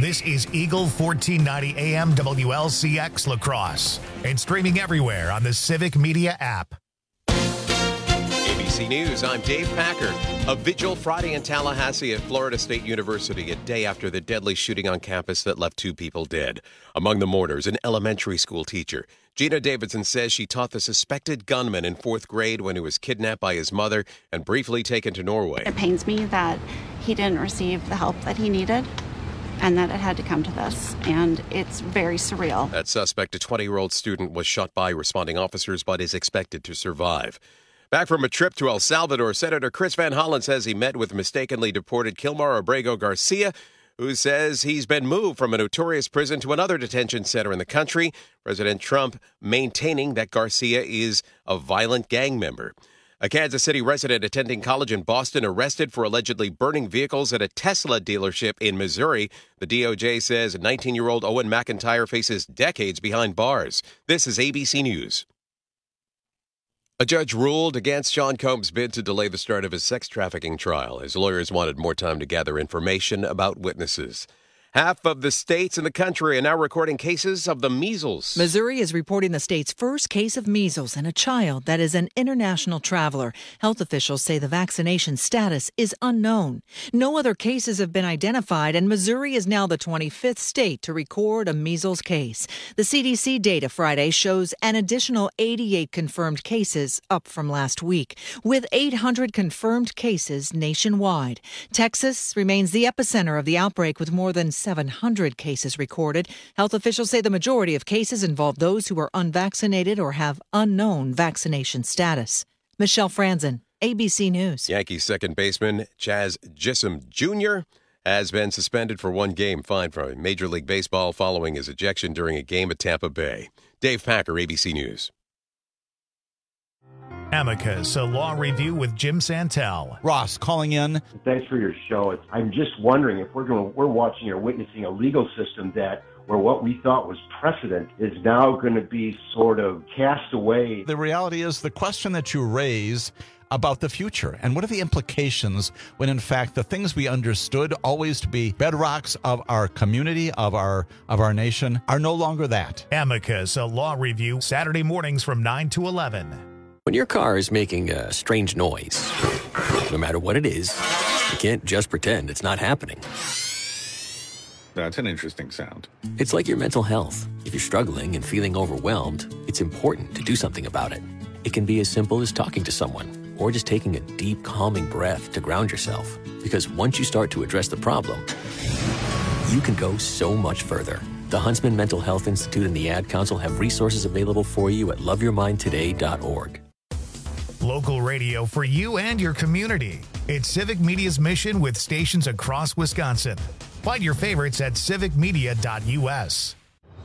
This is Eagle 1490 AM WLCX La Crosse and streaming everywhere on the Civic Media app. ABC News, I'm Dave Packer. A vigil Friday in Tallahassee at Florida State University, a day after the deadly shooting on campus that left 2 people dead. Among the mourners, an elementary school teacher. Gina Davidson says she taught the suspected gunman in 4th grade when he was kidnapped by his mother and briefly taken to Norway. It pains me that he didn't receive the help that he needed and that it had to come to this, and it's very surreal. That suspect, a 20-year-old student, was shot by responding officers but is expected to survive. Back from a trip to El Salvador, Senator Chris Van Hollen says he met with mistakenly deported Kilmar Abrego Garcia, who says he's been moved from a notorious prison to another detention center in the country. President Trump maintaining that Garcia is a violent gang member. A Kansas City resident attending college in Boston arrested for allegedly burning vehicles at a Tesla dealership in Missouri. The DOJ says 19-year-old Owen McIntyre faces decades behind bars. This is ABC News. A judge ruled against Sean Combs' bid to delay the start of his sex trafficking trial. His lawyers wanted more time to gather information about witnesses. Half of the states in the country are now recording cases of the measles. Missouri is reporting the state's first case of measles in a child that is an international traveler. Health officials say the vaccination status is unknown. No other cases have been identified, and Missouri is now the 25th state to record a measles case. The CDC data Friday shows an additional 88 confirmed cases, up from last week, with 800 confirmed cases nationwide. Texas remains the epicenter of the outbreak with more than 700 cases recorded. Health officials say the majority of cases involve those who are unvaccinated or have unknown vaccination status. Michelle Franzen, ABC News. Yankees second baseman Chaz Gissem Jr. has been suspended for 1 game, fined from Major League Baseball following his ejection during a game at Tampa Bay. Dave Packer, ABC News. Amicus, a law review with Jim Santel. Ross calling in. Thanks for your show. I'm just wondering if we're watching or witnessing a legal system where what we thought was precedent is now going to be sort of cast away. The reality is the question that you raise about the future and what are the implications when in fact the things we understood always to be bedrocks of our community, of our nation, are no longer that. Amicus, a law review, Saturday mornings from 9 to 11. When your car is making a strange noise, no matter what it is, you can't just pretend it's not happening. That's an interesting sound. It's like your mental health. If you're struggling and feeling overwhelmed, it's important to do something about it. It can be as simple as talking to someone or just taking a deep, calming breath to ground yourself. Because once you start to address the problem, you can go so much further. The Huntsman Mental Health Institute and the Ad Council have resources available for you at loveyourmindtoday.org. Local radio for you and your community. It's Civic Media's mission with stations across Wisconsin. Find your favorites at civicmedia.us.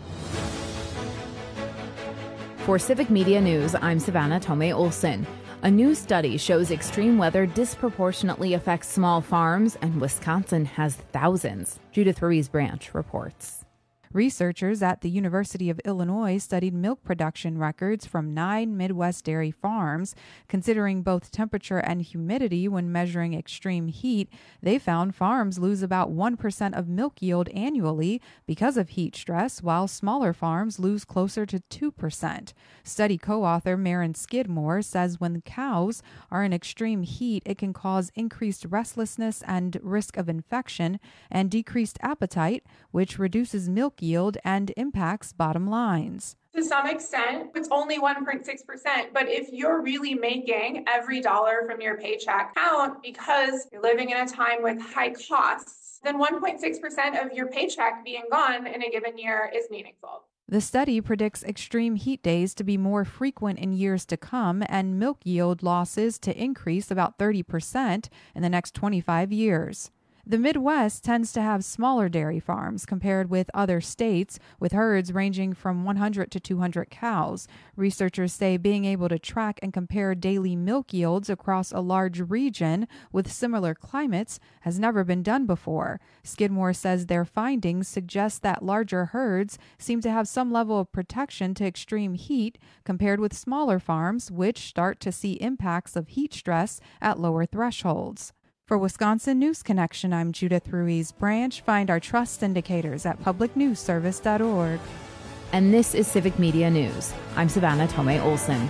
For Civic Media News, I'm Savannah Tomei Olson. A new study shows extreme weather disproportionately affects small farms, and Wisconsin has thousands. Judith Ruiz-Branch reports. Researchers at the University of Illinois studied milk production records from 9 Midwest dairy farms. Considering both temperature and humidity when measuring extreme heat, they found farms lose about 1% of milk yield annually because of heat stress, while smaller farms lose closer to 2%. Study co-author Maren Skidmore says when cows are in extreme heat, it can cause increased restlessness and risk of infection and decreased appetite, which reduces milk yield and impacts bottom lines. To some extent, it's only 1.6%, but if you're really making every dollar from your paycheck count because you're living in a time with high costs, then 1.6% of your paycheck being gone in a given year is meaningful. The study predicts extreme heat days to be more frequent in years to come and milk yield losses to increase about 30% in the next 25 years. The Midwest tends to have smaller dairy farms compared with other states, with herds ranging from 100 to 200 cows. Researchers say being able to track and compare daily milk yields across a large region with similar climates has never been done before. Skidmore says their findings suggest that larger herds seem to have some level of protection to extreme heat compared with smaller farms, which start to see impacts of heat stress at lower thresholds. For Wisconsin News Connection, I'm Judith Ruiz Branch. Find our trust indicators at publicnewsservice.org. And this is Civic Media News. I'm Savannah Tomei Olson.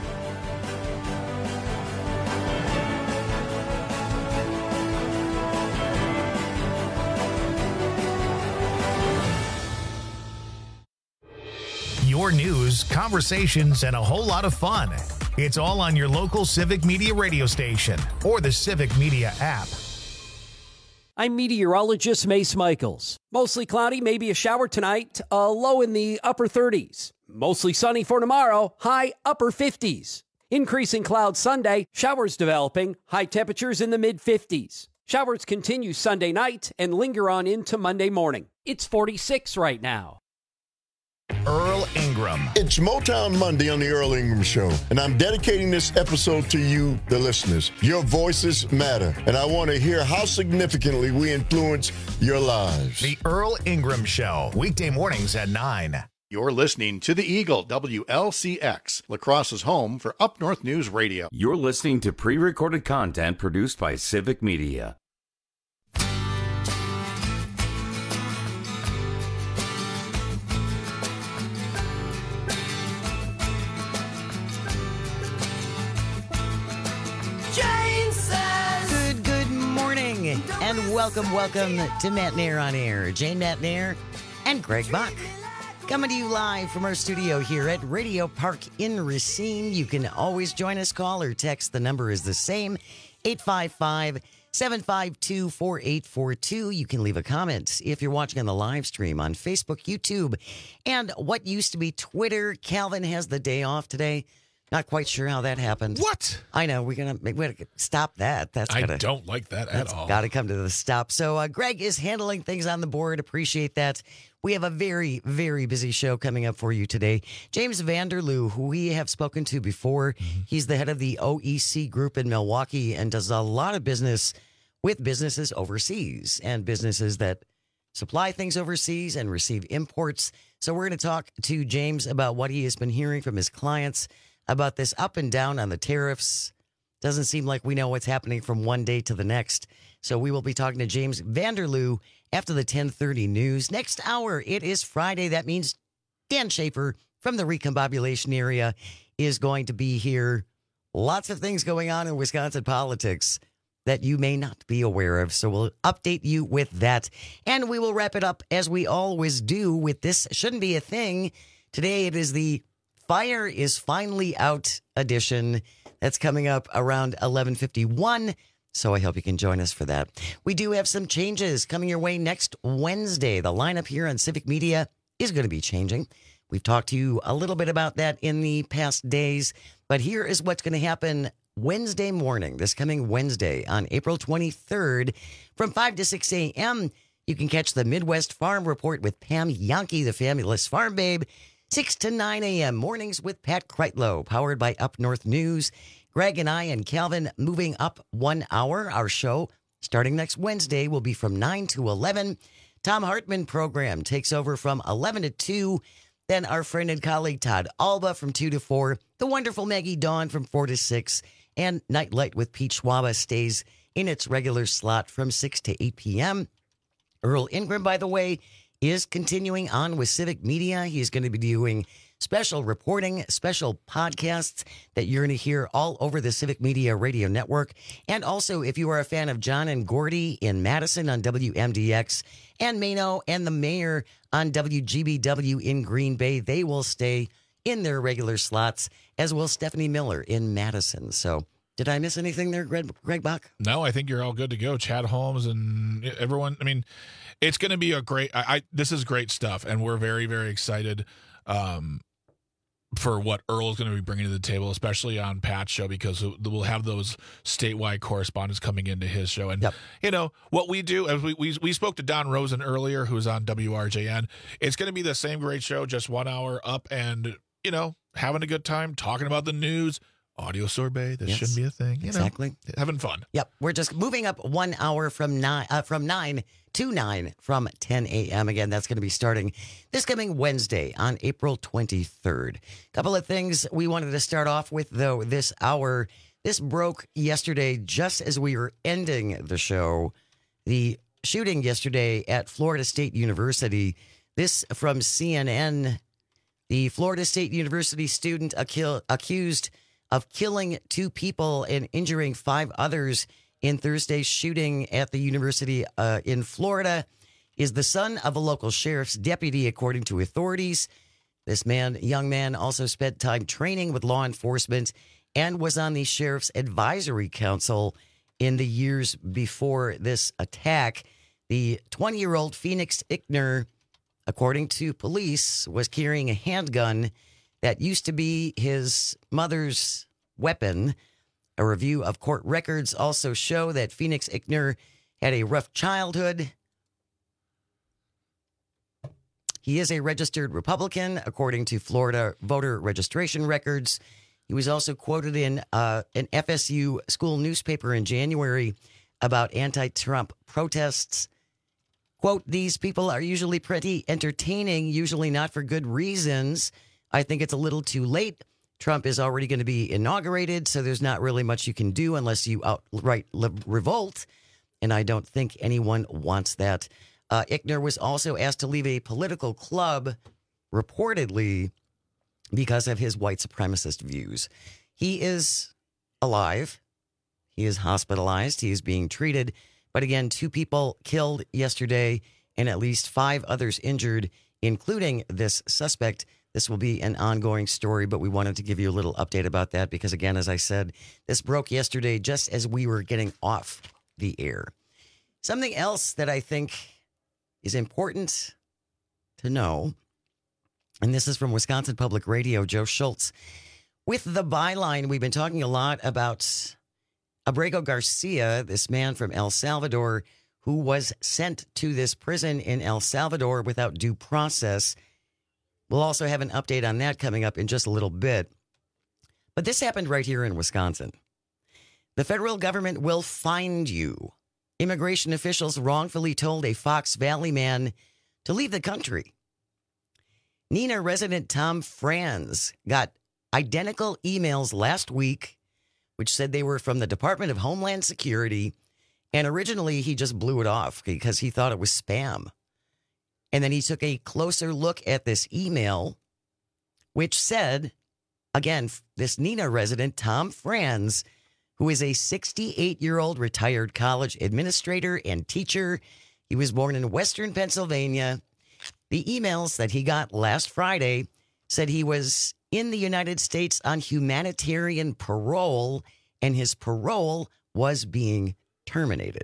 Your news, conversations, and a whole lot of fun. It's all on your local Civic Media radio station or the Civic Media app. I'm meteorologist Mace Michaels. Mostly cloudy, maybe a shower tonight, a low in the upper 30s. Mostly sunny for tomorrow, high upper 50s. Increasing clouds Sunday, showers developing, high temperatures in the mid-50s. Showers continue Sunday night and linger on into Monday morning. It's 46 right now. Earl Ingram. It's Motown Monday on the Earl Ingram Show, and I'm dedicating this episode to you, the listeners. Your voices matter, and I want to hear how significantly we influence your lives. The Earl Ingram Show, weekday mornings at 9. You're listening to The Eagle, WLCX, La Crosse's home for Up North News Radio. You're listening to pre-recorded content produced by Civic Media. And welcome to Matt Nair on Air. Jane Matt Nair and Greg Buck. Coming to you live from our studio here at Radio Park in Racine. You can always join us, call or text. The number is the same, 855-752-4842. You can leave a comment if you're watching on the live stream on Facebook, YouTube, and what used to be Twitter. Calvin has the day off today. Not quite sure how that happened. What? I know. We gotta stop that. I don't like that at all. Got to come to the stop. So Greg is handling things on the board. Appreciate that. We have a very, very busy show coming up for you today. James Vanderloo, who we have spoken to before, he's the head of the OEC group in Milwaukee and does a lot of business with businesses overseas and businesses that supply things overseas and receive imports. So we're going to talk to James about what he has been hearing from his clients about this up and down on the tariffs. Doesn't seem like we know what's happening from one day to the next. So we will be talking to James Vanderloo after the 10:30 news. Next hour, it is Friday. That means Dan Schaefer from the Recombobulation area is going to be here. Lots of things going on in Wisconsin politics that you may not be aware of. So we'll update you with that. And we will wrap it up as we always do with This Shouldn't Be a Thing. Today it is the Fire is Finally Out edition. That's coming up around 11:51. So I hope you can join us for that. We do have some changes coming your way next Wednesday. The lineup here on Civic Media is going to be changing. We've talked to you a little bit about that in the past days, but here is what's going to happen Wednesday morning, this coming Wednesday on April 23rd from 5 to 6 a.m. You can catch the Midwest Farm Report with Pam Yankee, the fabulous farm babe. 6 to 9 a.m. mornings with Pat Kreitlow, powered by Up North News. Greg and I and Calvin moving up 1 hour. Our show starting next Wednesday will be from 9 to 11. Tom Hartman program takes over from 11 to 2. Then our friend and colleague Todd Alba from 2 to 4. The wonderful Maggie Dawn from 4 to 6. And Nightlight with Pete Schwaba stays in its regular slot from 6 to 8 p.m. Earl Ingram, by the way, is continuing on with Civic Media. He's going to be doing special reporting, special podcasts that you're going to hear all over the Civic Media Radio Network. And also, if you are a fan of John and Gordy in Madison on WMDX and Mano and the mayor on WGBW in Green Bay, they will stay in their regular slots, as will Stephanie Miller in Madison. So did I miss anything there, Greg Bach? No, I think you're all good to go. Chad Holmes and everyone. I mean, it's going to be a great. This is great stuff, and we're very, very excited for what Earl is going to be bringing to the table, especially on Pat's show, because we'll have those statewide correspondents coming into his show. And you know what we do, as we spoke to Don Rosen earlier, who's on WRJN. It's going to be the same great show, just 1 hour up, and having a good time talking about the news. Audio sorbet. This shouldn't be a thing. Exactly. Having fun. Yep. We're just moving up 1 hour from 9 to 9 from 10 a.m. Again, that's going to be starting this coming Wednesday on April 23rd. Couple of things we wanted to start off with, though, this hour. This broke yesterday just as we were ending the show. The shooting yesterday at Florida State University. This from CNN. The Florida State University student accused of killing 2 people and injuring 5 others in Thursday's shooting at the university in Florida is the son of a local sheriff's deputy, according to authorities. This young man also spent time training with law enforcement and was on the sheriff's advisory council in the years before this attack. The 20-year-old Phoenix Ickner, according to police, was carrying a handgun that used to be his mother's weapon. A review of court records also show that Phoenix Ickner had a rough childhood. He is a registered Republican, according to Florida voter registration records. He was also quoted in an FSU school newspaper in January about anti-Trump protests. Quote, "These people are usually pretty entertaining, usually not for good reasons. I think it's a little too late. Trump is already going to be inaugurated, so there's not really much you can do unless you outright revolt. And I don't think anyone wants that." Ickner was also asked to leave a political club, reportedly, because of his white supremacist views. He is alive. He is hospitalized. He is being treated. But again, 2 people killed yesterday and at least 5 others injured, including this suspect. This will be an ongoing story, but we wanted to give you a little update about that because, again, as I said, this broke yesterday just as we were getting off the air. Something else that I think is important to know, and this is from Wisconsin Public Radio, Joe Schultz. With the byline, we've been talking a lot about Abrego Garcia, this man from El Salvador who was sent to this prison in El Salvador without due process. We'll also have an update on that coming up in just a little bit. But this happened right here in Wisconsin. The federal government will find you. Immigration officials wrongfully told a Fox Valley man to leave the country. Neenah resident Tom Franz got identical emails last week, which said they were from the Department of Homeland Security. And originally he just blew it off because he thought it was spam. And then he took a closer look at this email, which said, again, this Neenah resident, Tom Franz, who is a 68-year-old retired college administrator and teacher. He was born in Western Pennsylvania. The emails that he got last Friday said he was in the United States on humanitarian parole, and his parole was being terminated.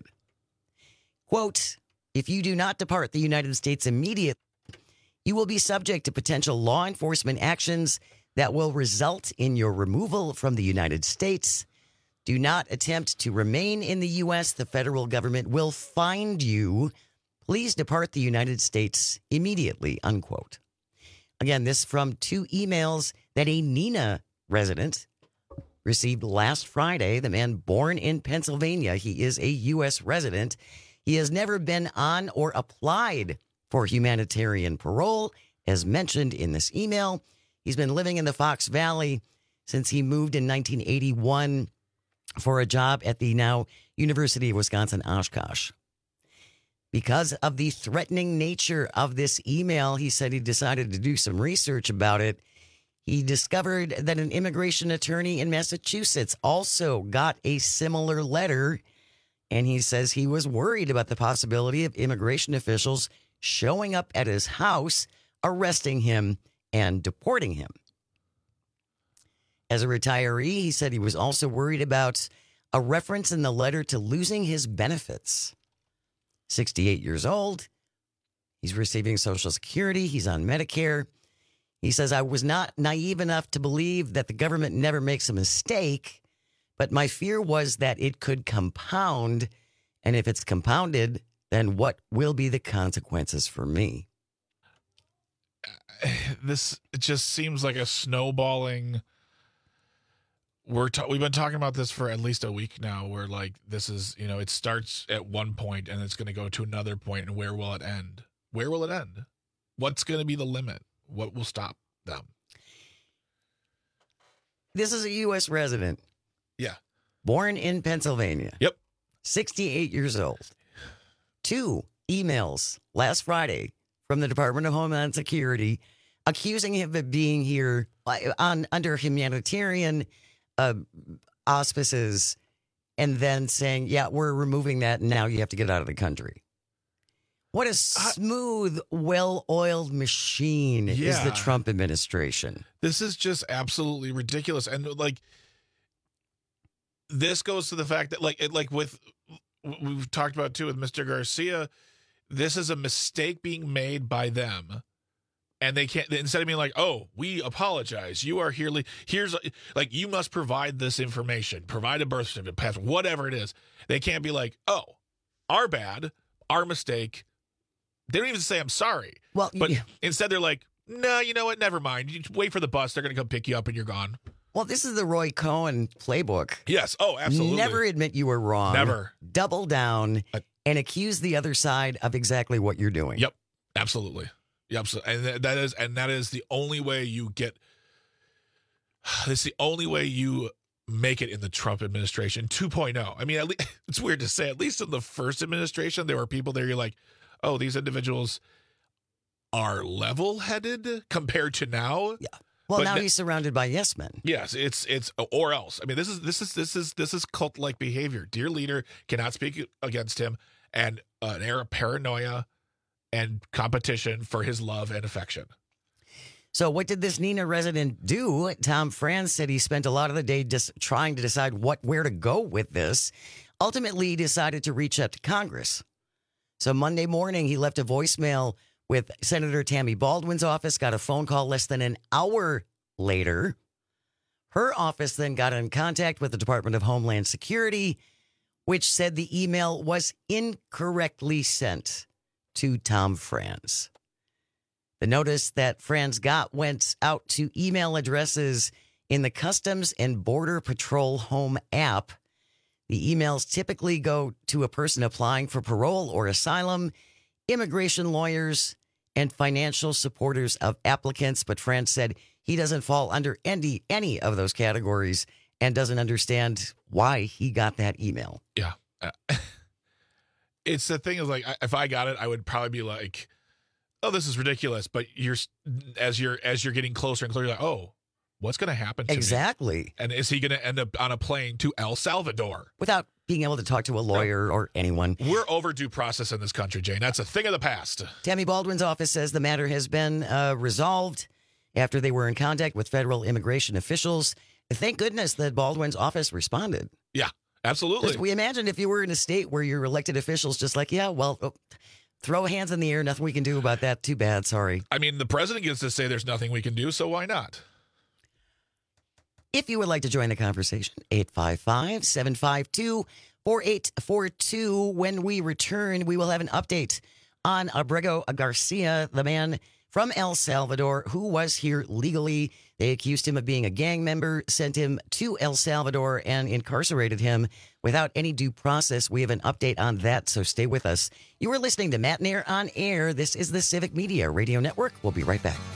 Quote, "If you do not depart the United States immediately, you will be subject to potential law enforcement actions that will result in your removal from the United States. Do not attempt to remain in the U.S. The federal government will find you. Please depart the United States immediately," unquote. Again, this from 2 emails that a Neenah resident received last Friday. The man born in Pennsylvania. He is a U.S. resident. He has never been on or applied for humanitarian parole, as mentioned in this email. He's been living in the Fox Valley since he moved in 1981 for a job at the now University of Wisconsin-Oshkosh. Because of the threatening nature of this email, he said he decided to do some research about it. He discovered that an immigration attorney in Massachusetts also got a similar letter, and he says he was worried about the possibility of immigration officials showing up at his house, arresting him, and deporting him. As a retiree, he said he was also worried about a reference in the letter to losing his benefits. 68 years old. He's receiving Social Security. He's on Medicare. He says, "I was not naive enough to believe that the government never makes a mistake, but my fear was that it could compound. And if it's compounded, then what will be the consequences for me?" This just seems like a snowballing. We've been talking about this for at least a week now, where like this is, it starts at one point and it's going to go to another point, and where will it end? Where will it end? What's going to be the limit? What will stop them? This is a U.S. resident. Yeah. born in Pennsylvania. Yep. 68 years old. 2 emails last Friday from the Department of Homeland Security accusing him of being here under humanitarian auspices, and then saying, yeah, we're removing that, and now you have to get out of the country. What a smooth, well-oiled machine is the Trump administration. This is just absolutely ridiculous. And, like, this goes to the fact that, like with we've talked about, too, with Mr. Garcia, this is a mistake being made by them. And they can't, instead of being like, oh, we apologize. You are here. Here's, like, you must provide this information, provide a birth certificate, passport, whatever it is. They can't be like, oh, our bad, our mistake. They don't even say, I'm sorry. Well, but instead they're like, no, you know what? Never mind. You wait for the bus. They're going to come pick you up and you're gone. Well, this is the Roy Cohn playbook. Yes. Oh, absolutely. Never admit you were wrong. Never. Double down and accuse the other side of exactly what you're doing. Yep. Absolutely. Yep. And that is the only way you get. It's the only way you make it in the Trump administration 2.0. I mean, it's weird to say. At least in the first administration, there were people there. You're like, oh, these individuals are level-headed compared to now. Yeah. Well, now he's surrounded by yes men. Yes, it's or else. I mean, this is cult-like behavior. Dear leader cannot speak against him, and an air of paranoia and competition for his love and affection. So what did this Neenah resident do? Tom Franz said he spent a lot of the day just trying to decide where to go with this. Ultimately, he decided to reach out to Congress. So Monday morning, he left a voicemail with Senator Tammy Baldwin's office, got a phone call less than an hour later. Her office then got in contact with the Department of Homeland Security, which said the email was incorrectly sent to Tom Franz. The notice that Franz got went out to email addresses in the Customs and Border Patrol Home app. The emails typically go to a person applying for parole or asylum, immigration lawyers, and financial supporters of applicants. But Franz said he doesn't fall under any of those categories and doesn't understand why he got that email. Yeah. It's the thing is, like, if I got it, I would probably be like, oh, this is ridiculous. But as you're getting closer and closer, you're like, oh, what's going to happen to me? Exactly. And is he going to end up on a plane to El Salvador? Without being able to talk to a lawyer or anyone. We're overdue process in this country, Jane. That's a thing of the past. Tammy Baldwin's office says the matter has been resolved after they were in contact with federal immigration officials. Thank goodness that Baldwin's office responded. Yeah, absolutely. We imagine if you were in a state where your elected officials just like, yeah, well, throw hands in the air. Nothing we can do about that. Too bad. Sorry. I mean, the president gets to say there's nothing we can do, so why not? If you would like to join the conversation, 855-752-4842. When we return, we will have an update on Abrego Garcia, the man from El Salvador who was here legally. They accused him of being a gang member, sent him to El Salvador, and incarcerated him without any due process. We have an update on that, so stay with us. You are listening to Matt Nair on Air. This is the Civic Media Radio Network. We'll be right back.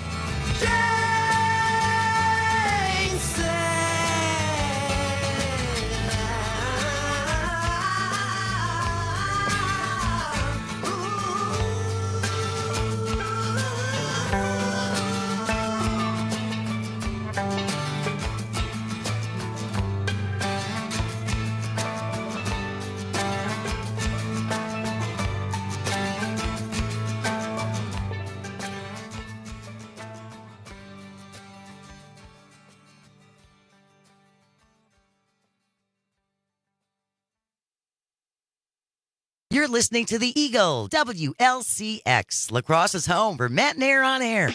You're listening to the Eagle, WLCX, La Crosse's home for Matt Nair on Air.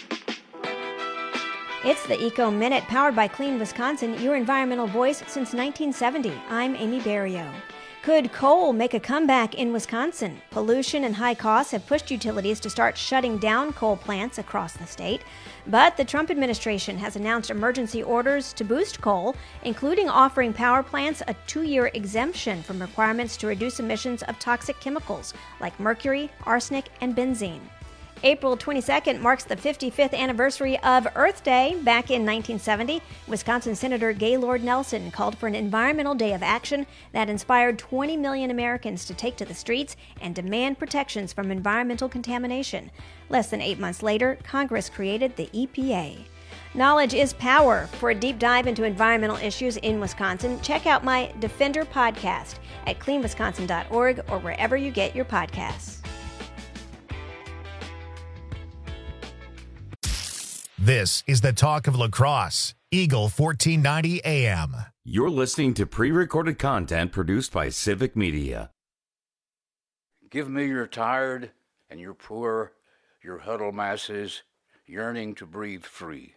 It's the Eco Minute, powered by Clean Wisconsin, your environmental voice since 1970. I'm Amy Barrio. Could coal make a comeback in Wisconsin? Pollution and high costs have pushed utilities to start shutting down coal plants across the state. But the Trump administration has announced emergency orders to boost coal, including offering power plants a 2-year exemption from requirements to reduce emissions of toxic chemicals like mercury, arsenic, and benzene. April 22nd marks the 55th anniversary of Earth Day. Back in 1970, Wisconsin Senator Gaylord Nelson called for an environmental day of action that inspired 20 million Americans to take to the streets and demand protections from environmental contamination. Less than 8 months later, Congress created the EPA. Knowledge is power. For a deep dive into environmental issues in Wisconsin, check out my Defender podcast at cleanwisconsin.org or wherever you get your podcasts. This is the talk of La Crosse, Eagle 1490 AM. You're listening to pre-recorded content produced by Civic Media. Give me your tired and your poor, your huddled masses yearning to breathe free.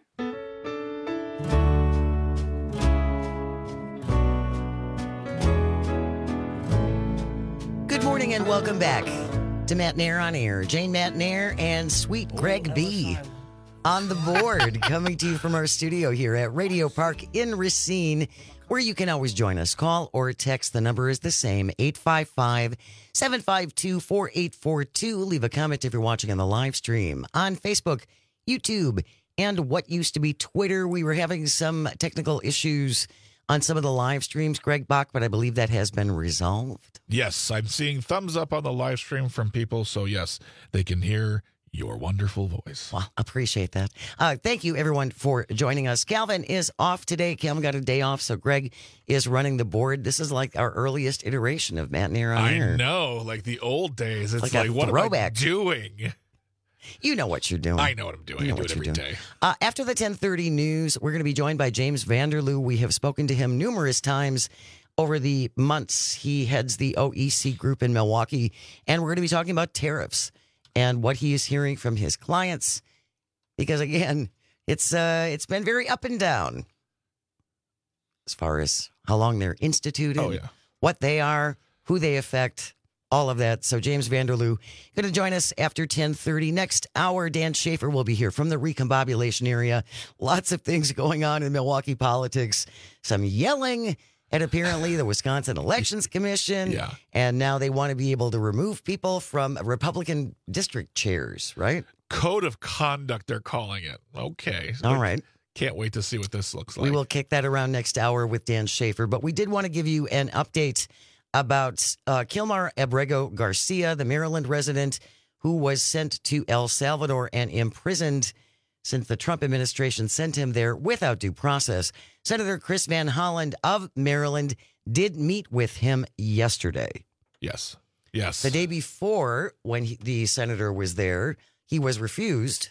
Good morning and welcome back to Matt Nair on Air. Jane Matt Nair and Sweet Greg B. on the board, coming to you from our studio here at Radio Park in Racine, where you can always join us. Call or text. The number is the same, 855-752-4842. Leave a comment if you're watching on the live stream on Facebook, YouTube, and what used to be Twitter. We were having some technical issues on some of the live streams, Greg Bach, but I believe that has been resolved. Yes, I'm seeing thumbs up on the live stream from people, so yes, they can hear your wonderful voice. Well, appreciate that. Thank you, everyone, for joining us. Calvin is off today. Calvin got a day off, so Greg is running the board. This is like our earliest iteration of Matt Nair on Air. I know, like the old days. It's like what throwback. am I doing? You know what you're doing. I know what I'm doing. I do it every day. After the 10:30 news, we're going to be joined by James Vanderloo. We have spoken to him numerous times over the months. He heads the OEC group in Milwaukee, and we're going to be talking about tariffs and what he is hearing from his clients, because again, it's been very up and down as far as how long they're instituted, what they are, who they affect, all of that. So James Vanderloo going to join us after 10:30. Next hour, Dan Schaefer will be here from the recombobulation area. Lots of things going on in Milwaukee politics. Some yelling at apparently the Wisconsin Elections Commission. Yeah. And now they want to be able to remove people from Republican district chairs, right? Code of conduct, they're calling it. Okay. All right. Can't wait to see what this looks like. We will kick that around next hour with Dan Schaefer. But we did want to give you an update about Kilmar Abrego Garcia, the Maryland resident who was sent to El Salvador and imprisoned since the Trump administration sent him there without due process. Senator Chris Van Hollen of Maryland did meet with him yesterday. Yes. The day before, when the senator was there, he was refused.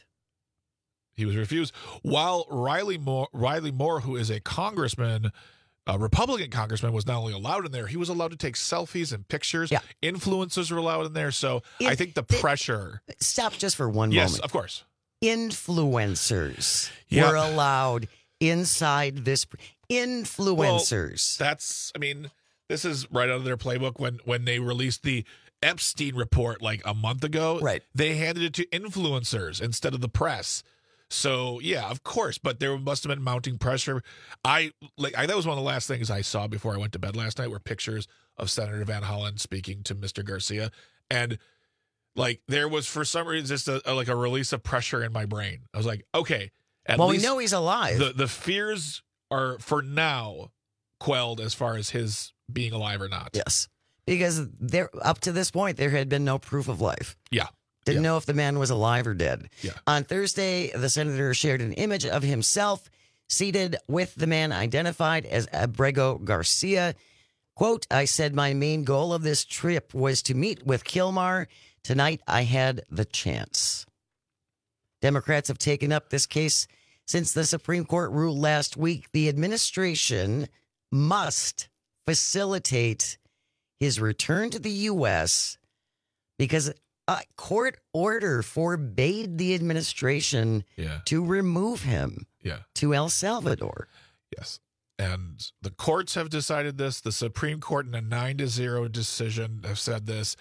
While Riley Moore, who is a congressman, a Republican congressman, was not only allowed in there, he was allowed to take selfies and pictures. Yeah. Influencers were allowed in there. So I think the pressure. Stop just for one yes, moment. Of course. Influencers were allowed inside this. Influencers. Well, this is right out of their playbook. When they released the Epstein report like a month ago, right? They handed it to influencers instead of the press. So yeah, of course, but there must have been mounting pressure. That was one of the last things I saw before I went to bed last night were pictures of Senator Van Hollen speaking to Mr. Garcia, and there was for some reason just a release of pressure in my brain. I was like, okay, at least we know he's alive. The fears are for now quelled as far as his being alive or not. Yes, because up to this point there had been no proof of life. Yeah. Didn't know if the man was alive or dead. Yeah. On Thursday, the senator shared an image of himself seated with the man identified as Abrego Garcia. Quote, I said my main goal of this trip was to meet with Kilmar. Tonight, I had the chance. Democrats have taken up this case since the Supreme Court ruled last week. The administration must facilitate his return to the U.S. because a court order forbade the administration to remove him to El Salvador. Yes. And the courts have decided this. The Supreme Court in a 9-0 decision have said this.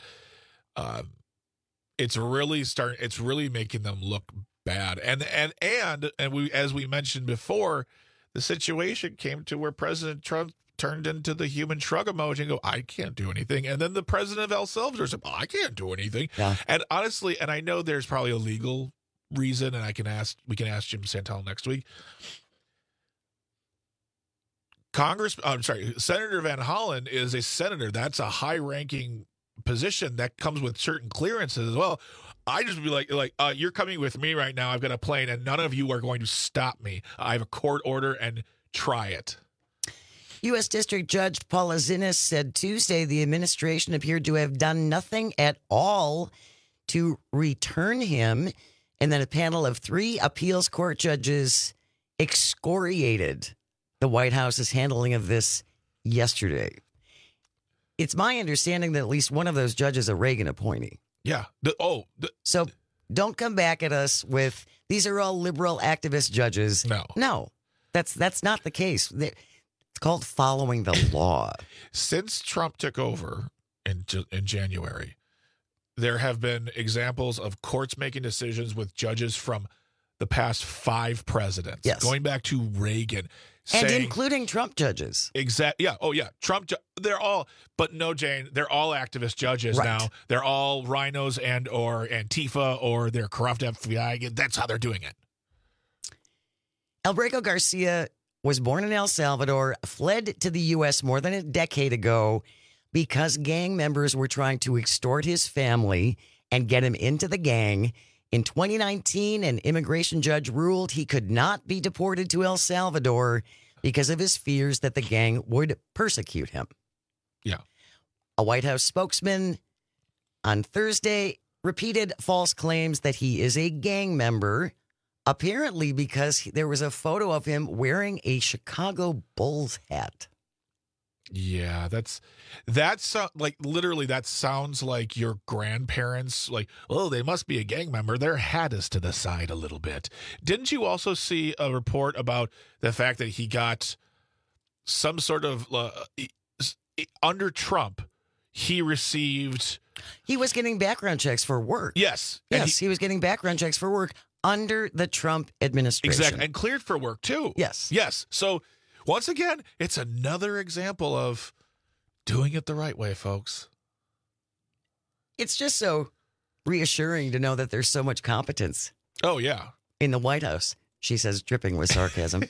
It's really making them look bad. And we, as we mentioned before, the situation came to where President Trump turned into the human shrug emoji and go, I can't do anything. And then the president of El Salvador said, I can't do anything. Yeah. And honestly, and I know there's probably a legal reason, and we can ask Jim Santel next week. Senator Van Hollen is a senator. That's a high-ranking position that comes with certain clearances as well. I just would be like, you're coming with me right now. I've got a plane, and none of you are going to stop me. I have a court order, and try it. U.S. District Judge Paula Zinnes said Tuesday the administration appeared to have done nothing at all to return him, and then a panel of 3 appeals court judges excoriated the White House's handling of this yesterday. It's my understanding that at least one of those judges is a Reagan appointee. Yeah. So don't come back at us with, these are all liberal activist judges. No, that's not the case. It's called following the law. Since Trump took over in January, there have been examples of courts making decisions with judges from the past 5 presidents. Yes. Going back to Reagan. And including Trump judges. Exactly. Yeah. Oh, yeah. Trump. They're all, but no, Jane, they're all activist judges now. They're all rhinos and or Antifa or they're corrupt FBI. That's how they're doing it. Abrego Garcia was born in El Salvador, fled to the U.S. more than a decade ago because gang members were trying to extort his family and get him into the gang. In 2019, an immigration judge ruled he could not be deported to El Salvador because of his fears that the gang would persecute him. Yeah. A White House spokesman on Thursday repeated false claims that he is a gang member, apparently because there was a photo of him wearing a Chicago Bulls hat. Yeah, that's like literally that sounds like your grandparents, like, oh, they must be a gang member. Their hat is to the side a little bit. Didn't you also see a report about the fact that he got some sort of under Trump, he was getting background checks for work. Yes. Yes, he was getting background checks for work under the Trump administration. Exactly. And cleared for work too. Yes. So once again, it's another example of doing it the right way, folks. It's just so reassuring to know that there's so much competence. Oh, yeah. In the White House, she says, dripping with sarcasm.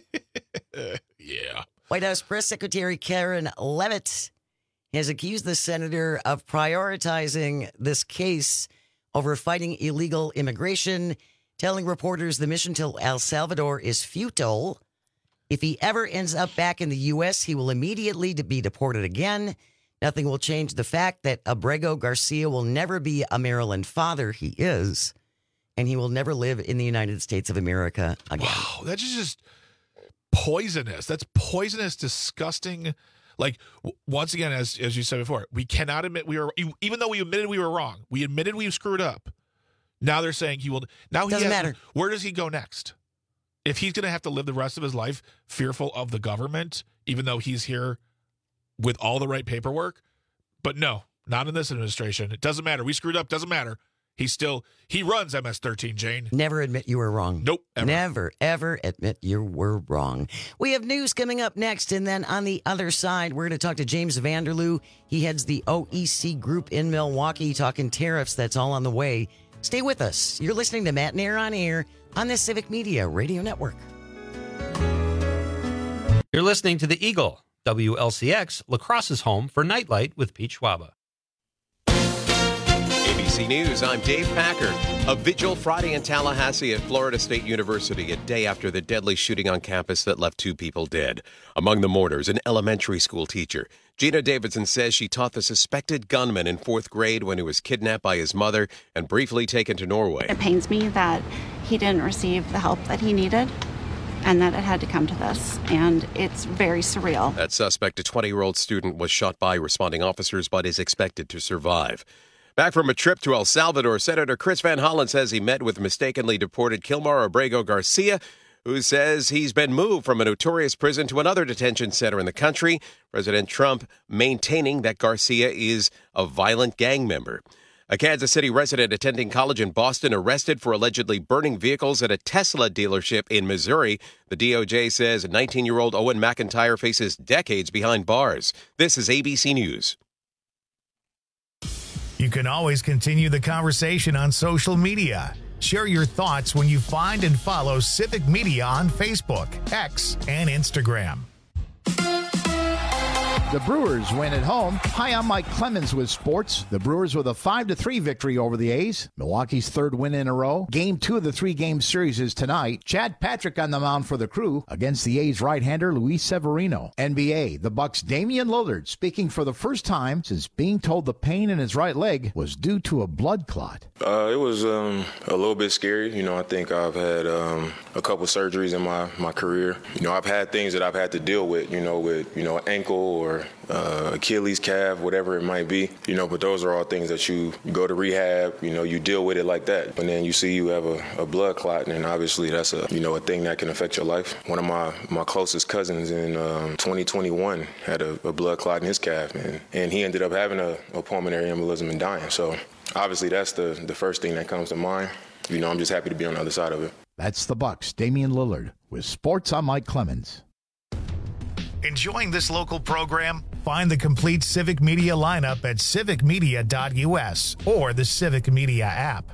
Yeah. White House Press Secretary Karen Leavitt has accused the senator of prioritizing this case over fighting illegal immigration, telling reporters the mission to El Salvador is futile. If he ever ends up back in the U.S., he will immediately be deported again. Nothing will change the fact that Abrego Garcia will never be a Maryland father. He is. And he will never live in the United States of America again. Wow, that's just poisonous. That's poisonous, disgusting. Like, once again, as you said before, we cannot admit even though we admitted we were wrong, we admitted we screwed up. Now they're saying he will. Now Doesn't matter. Where does he go next? If he's going to have to live the rest of his life fearful of the government, even though he's here with all the right paperwork. But no, not in this administration. It doesn't matter. We screwed up. Doesn't matter. He runs MS-13, Jane. Never admit you were wrong. Nope. Ever. Never, ever admit you were wrong. We have news coming up next. And then on the other side, we're going to talk to James Vanderloo. He heads the OEC group in Milwaukee, talking tariffs. That's all on the way. Stay with us. You're listening to Matt and Air on Air on the Civic Media Radio Network. You're listening to The Eagle, WLCX, La Crosse's home for Nightlight with Pete Schwaba. ABC News, I'm Dave Packard. A vigil Friday in Tallahassee at Florida State University, a day after the deadly shooting on campus that left 2 people dead. Among the mourners, an elementary school teacher. Gina Davidson says she taught the suspected gunman in 4th grade when he was kidnapped by his mother and briefly taken to Norway. It pains me that he didn't receive the help that he needed and that it had to come to this, and it's very surreal. That suspect, a 20-year-old student, was shot by responding officers but is expected to survive. Back from a trip to El Salvador, Senator Chris Van Hollen says he met with mistakenly deported Kilmar Abrego Garcia, who says he's been moved from a notorious prison to another detention center in the country. President Trump maintaining that Garcia is a violent gang member. A Kansas City resident attending college in Boston arrested for allegedly burning vehicles at a Tesla dealership in Missouri. The DOJ says 19-year-old Owen McIntyre faces decades behind bars. This is ABC News. You can always continue the conversation on social media. Share your thoughts when you find and follow Civic Media on Facebook, X, and Instagram. The Brewers win at home. Hi, I'm Mike Clemens with sports. The Brewers with a 5-3 victory over the A's. Milwaukee's third win in a row. Game 2 of the 3-game series is tonight. Chad Patrick on the mound for the Crew against the A's right-hander Luis Severino. NBA, the Bucks' Damian Lillard speaking for the first time since being told the pain in his right leg was due to a blood clot. It was a little bit scary. I think I've had a couple surgeries in my career. I've had things that I've had to deal with, with ankle or Achilles, calf, whatever it might be, but those are all things that you go to rehab, you deal with it like that. But then you see you have a blood clot, and obviously that's a thing that can affect your life. One of my closest cousins in 2021 had a blood clot in his calf, and he ended up having a pulmonary embolism and dying. So obviously that's the first thing that comes to mind. I'm just happy to be on the other side of it. That's the Bucks' Damian Lillard with sports. I'm Mike Clemens. Enjoying this local program? Find the complete Civic Media lineup at civicmedia.us or the Civic Media app.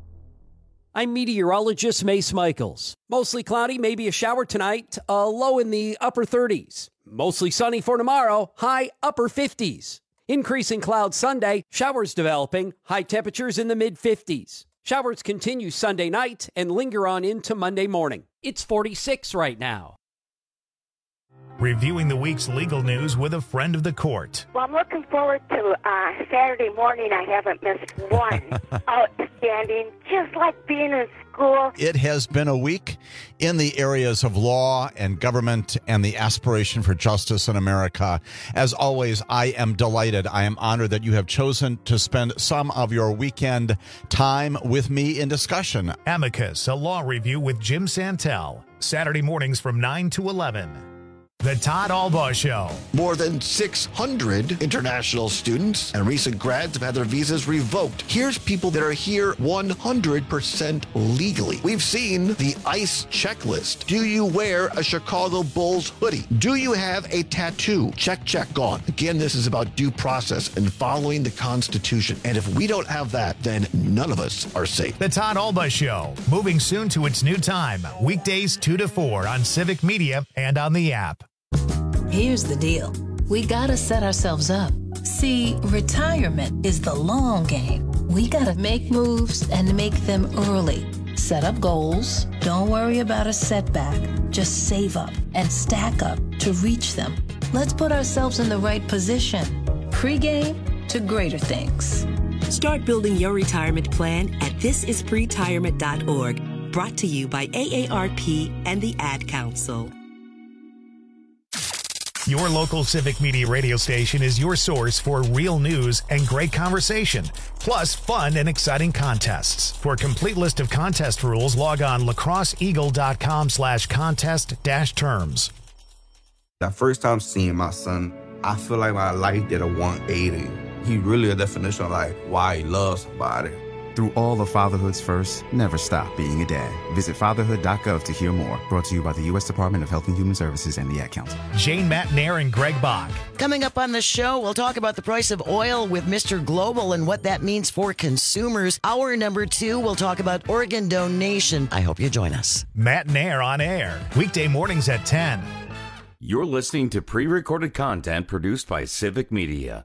I'm meteorologist Mace Michaels. Mostly cloudy, maybe a shower tonight, a low in the upper 30s. Mostly sunny for tomorrow, high upper 50s. Increasing clouds Sunday, showers developing, high temperatures in the mid-50s. Showers continue Sunday night and linger on into Monday morning. It's 46 right now. Reviewing the week's legal news with a friend of the court. Well, I'm looking forward to Saturday morning. I haven't missed one. Outstanding, just like being in school. It has been a week in the areas of law and government and the aspiration for justice in America. As always, I am delighted. I am honored that you have chosen to spend some of your weekend time with me in discussion. Amicus, a law review with Jim Santel. Saturday mornings from 9 to 11. The Todd Albaugh Show. More than 600 international students and recent grads have had their visas revoked. Here's people that are here 100% legally. We've seen the ICE checklist. Do you wear a Chicago Bulls hoodie? Do you have a tattoo? Check, gone. Again, this is about due process and following the Constitution. And if we don't have that, then none of us are safe. The Todd Albaugh Show, moving soon to its new time. Weekdays 2 to 4 on Civic Media and on the app. Here's the deal. We gotta set ourselves up. See, retirement is the long game. We gotta make moves and make them early. Set up goals. Don't worry about a setback. Just save up and stack up to reach them. Let's put ourselves in the right position. Pre-game to greater things. Start building your retirement plan at thisispretirement.org. Brought to you by AARP and the Ad Council. Your local Civic Media radio station is your source for real news and great conversation, plus fun and exciting contests. For a complete list of contest rules, log on lacrosseeagle.com/contest-terms. That first time seeing my son, I feel like my life did a 180. He really a definition of like why he loves somebody. Through all of fatherhood's first, never stop being a dad. Visit fatherhood.gov to hear more. Brought to you by the U.S. Department of Health and Human Services and the Ad Council. Jane Matnair and Greg Bach. Coming up on the show, we'll talk about the price of oil with Mr. Global and what that means for consumers. Hour number 2, we'll talk about organ donation. I hope you join us. Matnair on air, weekday mornings at 10. You're listening to pre-recorded content produced by Civic Media.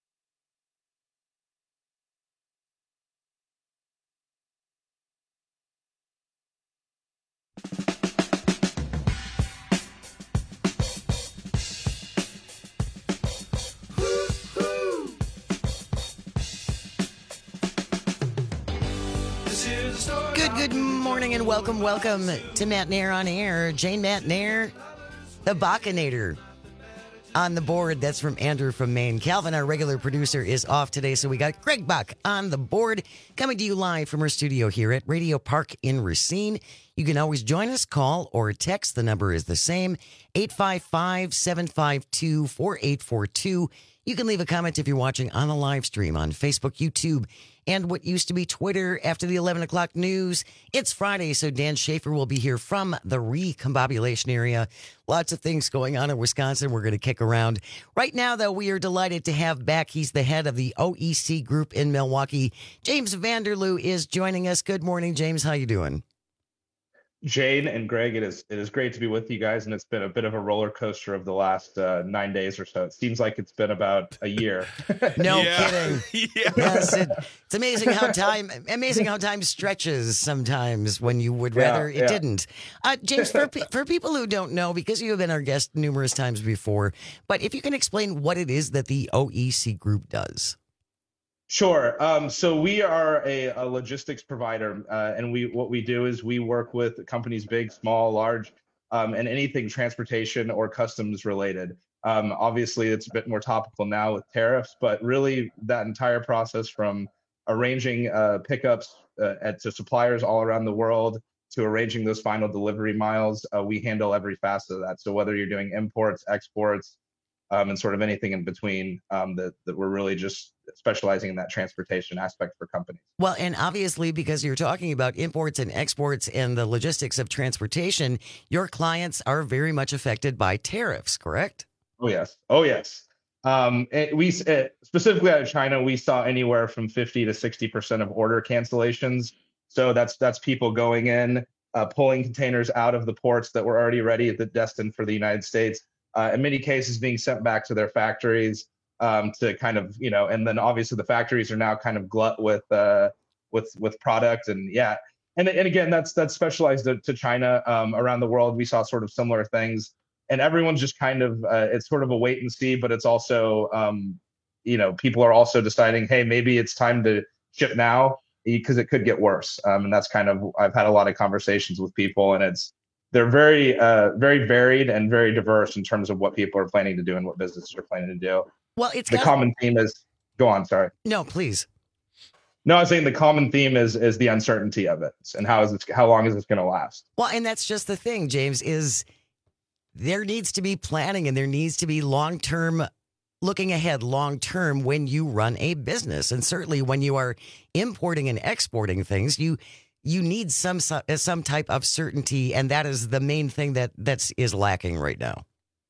Good morning and welcome to Matt Nair on air. Jane Matt Nair, the Bachinator on the board. That's from Andrew from Maine. Calvin, our regular producer, is off today, so we got Greg Bach on the board, coming to you live from our studio here at Radio Park in Racine. You can always join us, call or text. The number is the same, 855-752-4842. You can leave a comment if you're watching on a live stream on Facebook, YouTube, and what used to be Twitter after the 11 o'clock news. It's Friday, so Dan Schaefer will be here from the recombobulation area. Lots of things going on in Wisconsin. We're going to kick around. Right now, though, we are delighted to have back. He's the head of the OEC Group in Milwaukee. James Vanderloo is joining us. Good morning, James. How you doing? Jane and Greg, it is great to be with you guys, and it's been a bit of a roller coaster of the last 9 days or so. It seems like it's been about a year. No kidding. Yes, it's amazing how time stretches sometimes when you would rather it didn't. James, for people who don't know, because you have been our guest numerous times before, but if you can explain what it is that the OEC Group does. Sure. So we are a logistics provider, and what we do is we work with companies big, small, large, and anything transportation or customs related. Obviously, it's a bit more topical now with tariffs, but really that entire process from arranging pickups to suppliers all around the world to arranging those final delivery miles, we handle every facet of that. So whether you're doing imports, exports, and sort of anything in between, that we're really just specializing in that transportation aspect for companies. Well, and obviously, because you're talking about imports and exports and the logistics of transportation, your clients are very much affected by tariffs, correct? Oh, yes. We specifically out of China, we saw anywhere from 50 to 60% of order cancellations. So that's people going in, pulling containers out of the ports that were already ready, destined for the United States. In many cases being sent back to their factories to kind of, and then obviously the factories are now kind of glut with product and again, that's specialized to China. Around the world, we saw sort of similar things, and everyone's just kind of, it's sort of a wait and see, but it's also, people are also deciding, hey, maybe it's time to ship now because it could get worse. And that's kind of, I've had a lot of conversations with people, and they're very, very varied and very diverse in terms of what people are planning to do and what businesses are planning to do. Well, it's the common theme is. Go on, sorry. No, please. No, I was saying the common theme is the uncertainty of it, and how long is this going to last? Well, and that's just the thing, James. Is there needs to be planning, and there needs to be long-term looking ahead, long-term when you run a business, and certainly when you are importing and exporting things, you need some type of certainty, and that is the main thing that is lacking right now.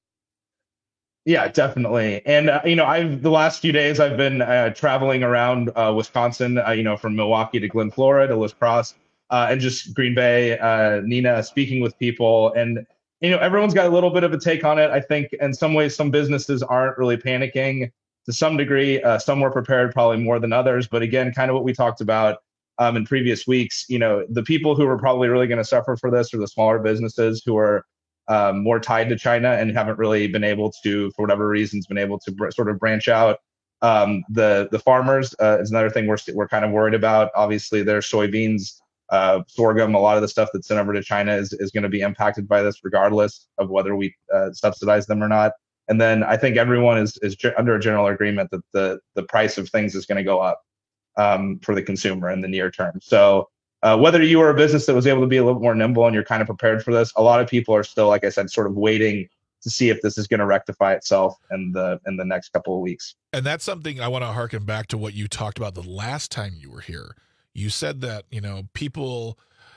Yeah, definitely. And the last few days I've been traveling around Wisconsin. From Milwaukee to Glen Flora to La Crosse, and just Green Bay, Nina, speaking with people, and everyone's got a little bit of a take on it. I think in some ways, some businesses aren't really panicking to some degree. Some were prepared, probably more than others. But again, kind of what we talked about in previous weeks, the people who are probably really going to suffer for this are the smaller businesses who are more tied to China and haven't really been able to, for whatever reasons, been able to sort of branch out. The farmers is another thing we're kind of worried about. Obviously, their soybeans, sorghum, a lot of the stuff that's sent over to China is going to be impacted by this, regardless of whether we subsidize them or not. And then I think everyone is under a general agreement that the price of things is going to go up for the consumer in the near term. So whether you are a business that was able to be a little more nimble and you're kind of prepared for this, a lot of people are still, like I said, sort of waiting to see if this is going to rectify itself in the next couple of weeks. And that's something I want to harken back to what you talked about the last time you were here. You said that, people